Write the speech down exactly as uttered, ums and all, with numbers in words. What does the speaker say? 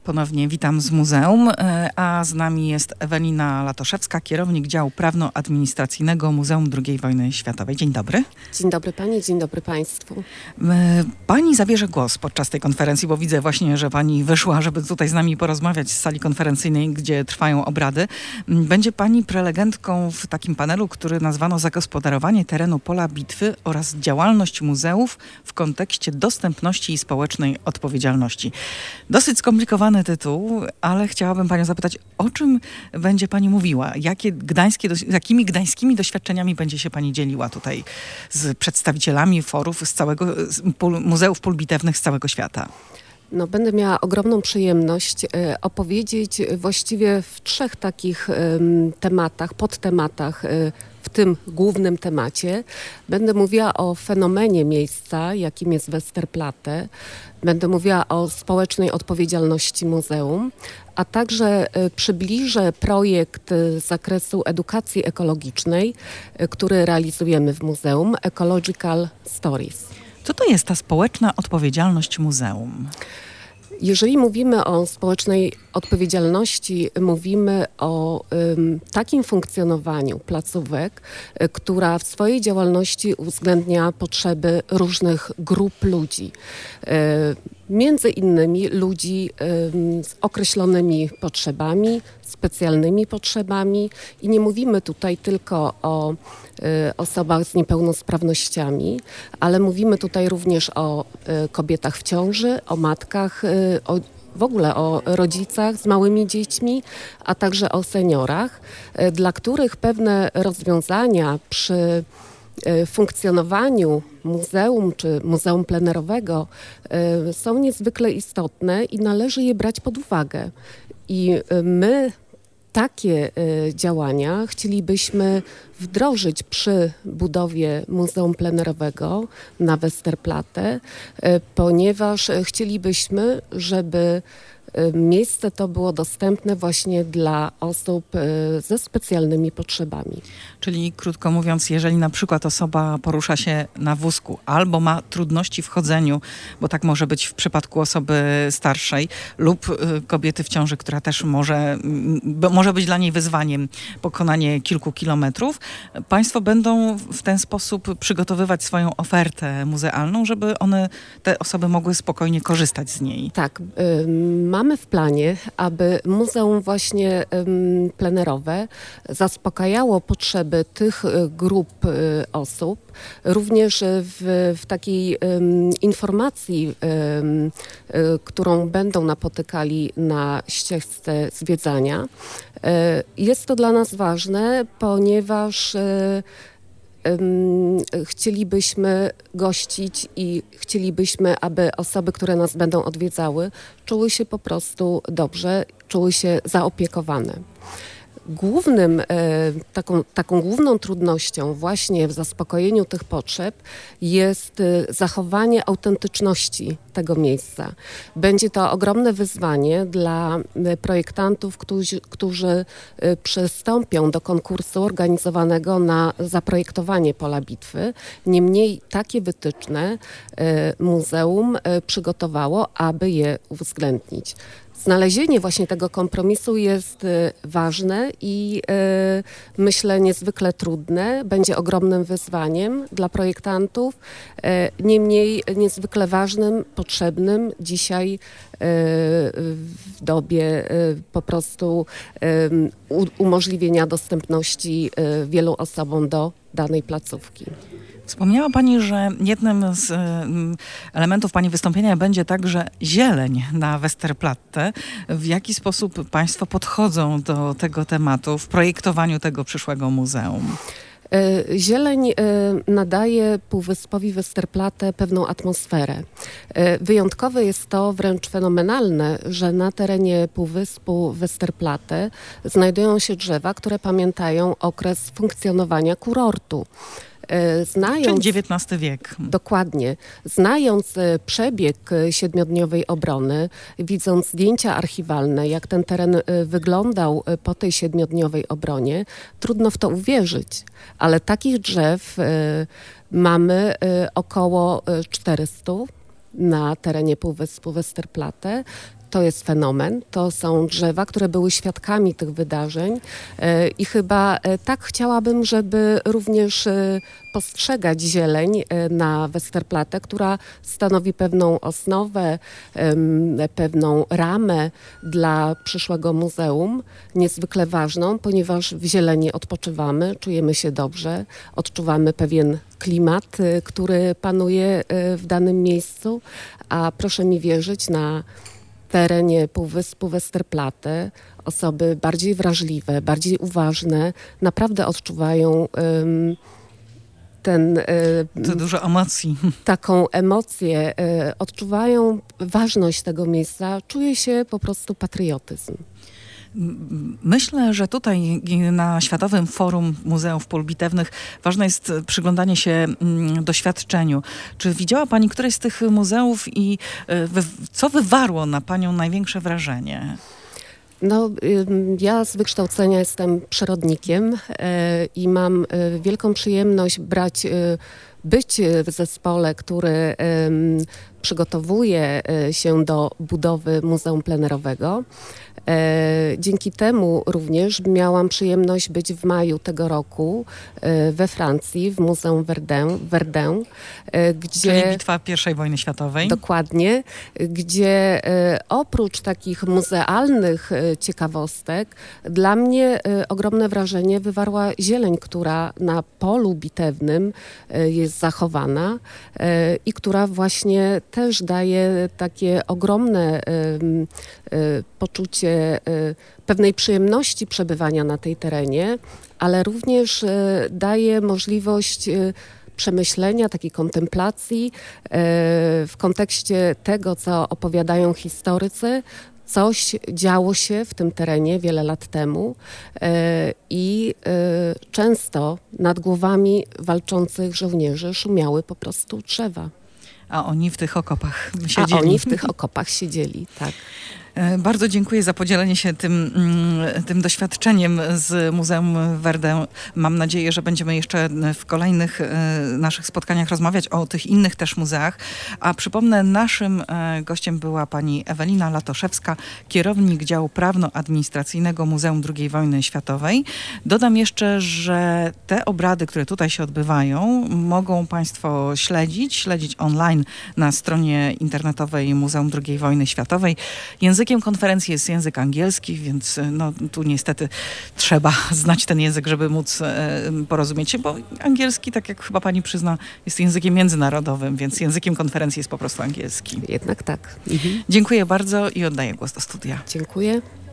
Ponownie witam z muzeum, a z nami jest Ewelina Latoszewska, kierownik działu prawno-administracyjnego Muzeum drugiej Wojny Światowej. Dzień dobry. Dzień dobry pani, dzień dobry państwu. Pani zabierze głos podczas tej konferencji, bo widzę właśnie, że pani wyszła, żeby tutaj z nami porozmawiać z sali konferencyjnej, gdzie trwają obrady. Będzie pani prelegentką w takim panelu, który nazwano Zagospodarowanie terenu pola bitwy oraz działalność muzeów w kontekście dostępności i społecznej odpowiedzialności. Dosyć skomplikowany tytuł, ale chciałabym panią zapytać, o czym będzie pani mówiła? Jakie gdańskie, jakimi gdańskimi doświadczeniami będzie się pani dzieliła tutaj z przedstawicielami forów z całego, z pól, muzeów pól bitewnych z całego świata? No, będę miała ogromną przyjemność e, opowiedzieć właściwie w trzech takich e, tematach, podtematach e, w tym głównym temacie. Będę mówiła o fenomenie miejsca, jakim jest Westerplatte. Będę mówiła o społecznej odpowiedzialności muzeum, a także e, przybliżę projekt z zakresu edukacji ekologicznej, e, który realizujemy w muzeum, Ecological Stories. Co to jest ta społeczna odpowiedzialność muzeum? Jeżeli mówimy o społecznej odpowiedzialności, mówimy o um, takim funkcjonowaniu placówek, y, która w swojej działalności uwzględnia potrzeby różnych grup ludzi. Y, między innymi ludzi y, z określonymi potrzebami, specjalnymi potrzebami i nie mówimy tutaj tylko o y, osobach z niepełnosprawnościami, ale mówimy tutaj również o y, kobietach w ciąży, o matkach, y, o w ogóle o rodzicach z małymi dziećmi, a także o seniorach, y, dla których pewne rozwiązania przy y, funkcjonowaniu muzeum czy muzeum plenerowego y, są niezwykle istotne i należy je brać pod uwagę. I y, my takie y, działania chcielibyśmy wdrożyć przy budowie Muzeum Plenerowego na Westerplatte, y, ponieważ y, chcielibyśmy, żeby y, miejsce to było dostępne właśnie dla osób y, ze specjalnymi potrzebami. Czyli krótko mówiąc, jeżeli na przykład osoba porusza się na wózku albo ma trudności w chodzeniu, bo tak może być w przypadku osoby starszej lub y, kobiety w ciąży, która też może, y, może być dla niej wyzwaniem pokonanie kilku kilometrów, państwo będą w ten sposób przygotowywać swoją ofertę muzealną, żeby one, te osoby mogły spokojnie korzystać z niej. Tak, y, mamy w planie, aby muzeum właśnie y, plenerowe zaspokajało potrzeby tych grup y, osób, również w, w takiej y, informacji, y, y, którą będą napotykali na ścieżce zwiedzania. Y, jest to dla nas ważne, ponieważ y, y, chcielibyśmy gościć i chcielibyśmy, aby osoby, które nas będą odwiedzały, czuły się po prostu dobrze, czuły się zaopiekowane. Głównym, taką, taką główną trudnością właśnie w zaspokojeniu tych potrzeb jest zachowanie autentyczności tego miejsca. Będzie to ogromne wyzwanie dla projektantów, którzy, którzy przystąpią do konkursu organizowanego na zaprojektowanie pola bitwy. Niemniej takie wytyczne muzeum przygotowało, aby je uwzględnić. Znalezienie właśnie tego kompromisu jest y, ważne i y, myślę niezwykle trudne. Będzie ogromnym wyzwaniem dla projektantów, y, niemniej niezwykle ważnym, potrzebnym dzisiaj y, w dobie y, po prostu y, u, umożliwienia dostępności y, wielu osobom do danej placówki. Wspomniała pani, że jednym z elementów pani wystąpienia będzie także zieleń na Westerplatte. W jaki sposób państwo podchodzą do tego tematu w projektowaniu tego przyszłego muzeum? Zieleń nadaje półwyspowi Westerplatte pewną atmosferę. Wyjątkowe jest to, wręcz fenomenalne, że na terenie półwyspu Westerplatte znajdują się drzewa, które pamiętają okres funkcjonowania kurortu. Znając, Czyli dziewiętnasty wiek. Dokładnie. Znając przebieg siedmiodniowej obrony, widząc zdjęcia archiwalne, jak ten teren wyglądał po tej siedmiodniowej obronie, trudno w to uwierzyć. Ale takich drzew mamy około czterysta na terenie półwyspu Westerplatte to jest fenomen, to są drzewa, które były świadkami tych wydarzeń e, i chyba e, tak chciałabym, żeby również e, postrzegać zieleń e, na Westerplatte, która stanowi pewną osnowę, em, pewną ramę dla przyszłego muzeum, niezwykle ważną, ponieważ w zieleni odpoczywamy, czujemy się dobrze, odczuwamy pewien klimat, e, który panuje e, w danym miejscu, a proszę mi wierzyć, na terenie Półwyspu Westerplatte osoby bardziej wrażliwe, bardziej uważne naprawdę odczuwają um, ten, To dużo emocji. taką emocję, y, odczuwają ważność tego miejsca, czuje się po prostu patriotyzm. Myślę, że tutaj na Światowym Forum Muzeów Pól Bitewnych ważne jest przyglądanie się doświadczeniu. Czy widziała pani któreś z tych muzeów i wy, co wywarło na panią największe wrażenie? No, ja z wykształcenia jestem przyrodnikiem i mam wielką przyjemność brać, być w zespole, który przygotowuje się do budowy muzeum plenerowego. Dzięki temu również miałam przyjemność być w maju tego roku we Francji, w Muzeum Verdun, Verdun gdzie... Czyli bitwa pierwszej wojny światowej. Dokładnie, gdzie oprócz takich muzealnych ciekawostek dla mnie ogromne wrażenie wywarła zieleń, która na polu bitewnym jest zachowana i która właśnie też daje takie ogromne poczucie pewnej przyjemności przebywania na tej terenie, ale również daje możliwość przemyślenia, takiej kontemplacji w kontekście tego, co opowiadają historycy. Coś działo się w tym terenie wiele lat temu i często nad głowami walczących żołnierzy szumiały po prostu drzewa. A oni w tych okopach siedzieli. A oni w tych okopach siedzieli, tak. Bardzo dziękuję za podzielenie się tym, tym doświadczeniem z Muzeum Verdun. Mam nadzieję, że będziemy jeszcze w kolejnych naszych spotkaniach rozmawiać o tych innych też muzeach. A przypomnę, naszym gościem była pani Ewelina Latoszewska, kierownik działu prawno-administracyjnego Muzeum drugiej Wojny Światowej. Dodam jeszcze, że te obrady, które tutaj się odbywają, mogą państwo śledzić, śledzić online na stronie internetowej Muzeum drugiej Wojny Światowej. Językiem konferencji jest język angielski, więc no, tu niestety trzeba znać ten język, żeby móc e, porozumieć się, bo angielski, tak jak chyba pani przyzna, jest językiem międzynarodowym, więc językiem konferencji jest po prostu angielski. Jednak tak. Mhm. Dziękuję bardzo i oddaję głos do studia. Dziękuję.